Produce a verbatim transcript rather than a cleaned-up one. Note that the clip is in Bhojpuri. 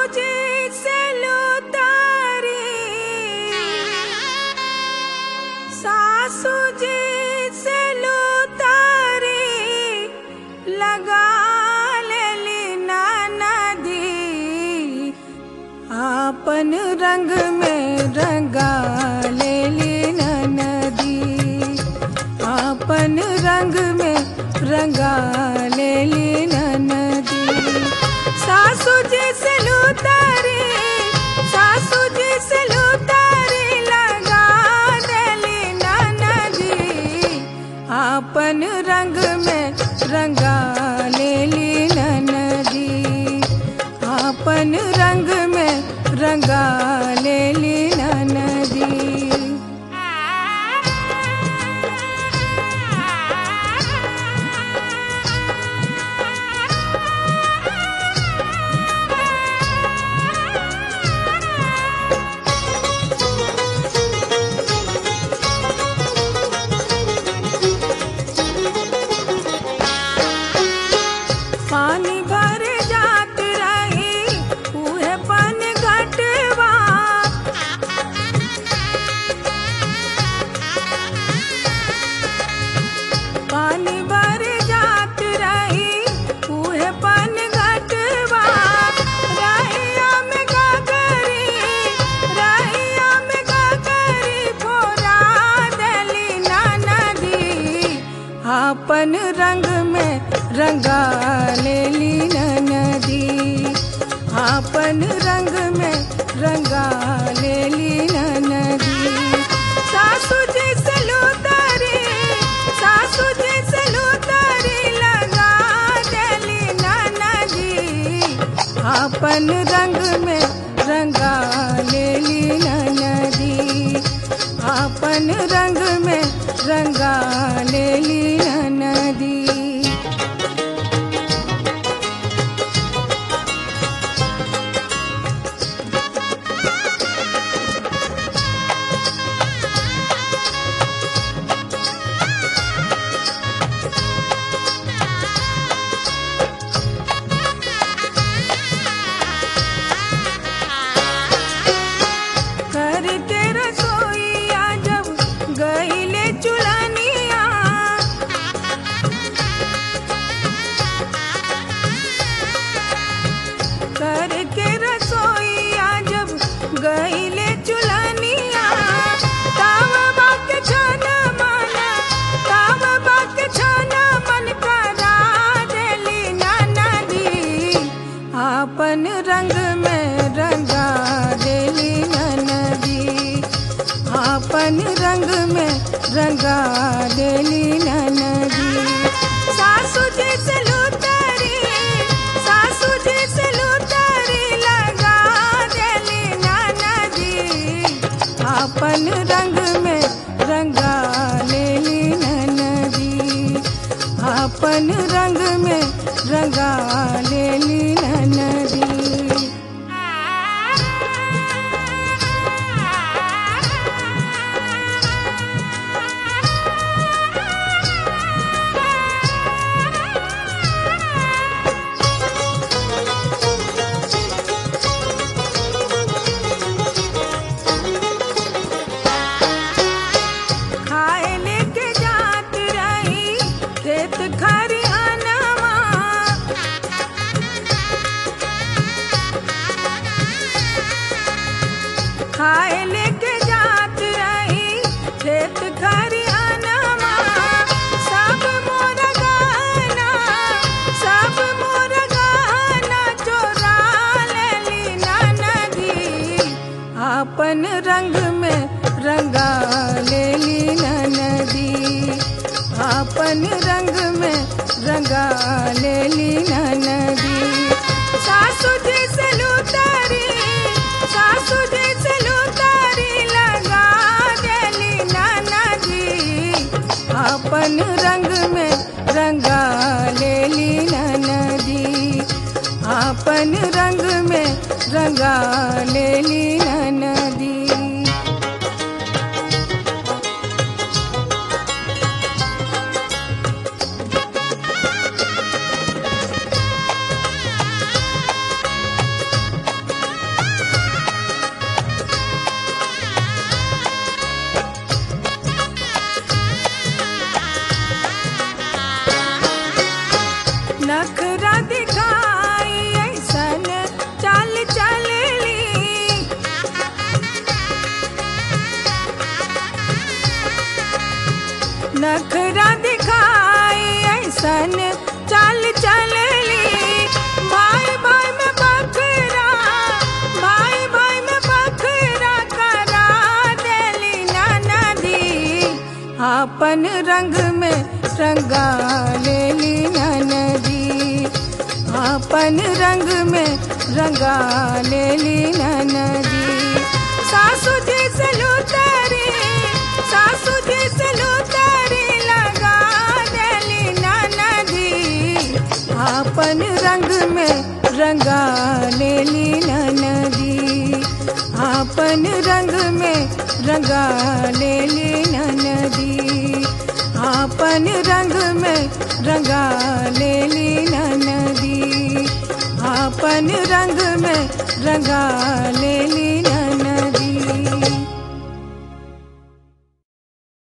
जी से लुतारी, सासू जी से लुतारी, लगा लेली ननदी, आपन रंग में रंगा लेली ननदी, आपन रंग में रंगा लेली ननदी। सासू जी से लुतारी, सासू जी से लुतारी, लगा देली ननदी, आपन रंग में रंगा लेली ननदी, आपन रंग में रंगा लेली ननदी। पानी भर जात रही उहे पन घटवा, पानी भर जात रही उहे पन घटवा, रहिया में गगरी, रहिया में गगरी, फोरा देली ननदी, आपन रंग में रंगा लेली ननदी, आपन रंग में रंगा लेली ननदी। सासू जी से लुतारी, सासू जी से लुतारी, लगा देली ननदी, आपन रंग में रंगा लेली ननदी, आपन रंग में रंगा लेली ननदी। करके रसोईया जब गईले चुलनिया, करके रसोईया जब गईले चुलनिया, ताव बाक छन मन, ताव बाक छन मन, करा देली ननदी, आपन रंग में रंगा देली ननदी, आपन रंग में रंगा देली ननदी। सासू जी से लुतारी, सासू जी से लुतारी, लगा देली ननदी, आपन रंग में रंगा लेली ननदी, आपन रंग में रंगा लेली ननदी। खाए लेके जात रही खेत खरिहानवा, खाए लेके जात रही खेत खरिहानवा, सब मोर गहना, सब मोर गहना, चोरा लेली ननदी, आपन रंग में रंगा लेली ननदी, आपन रंग में रंगा लेली ननदी। सासू जी से लुतारी, सासू जी से लुतारी, लगा देली ननदी, आपन रंग में रंगा लेली ननदी, आपन रंग में रंगा लेली ननदी। ऐसन चाल चलली भाई भाई में बखरा भाई भाई में बखरा करा देली ननदी आपन रंग में रंगा लेली ननदी आपन रंग में रंगा लेली ननदी सासू जी से लुतारी सासू जी से लुतारी लगा देली ननदी आपन रंग में रंगा लेली ननदी आपन रंग में रंगा लेली ननदी आपन रंग में रंगा लेली ननदी आपन रंग में रंगा ले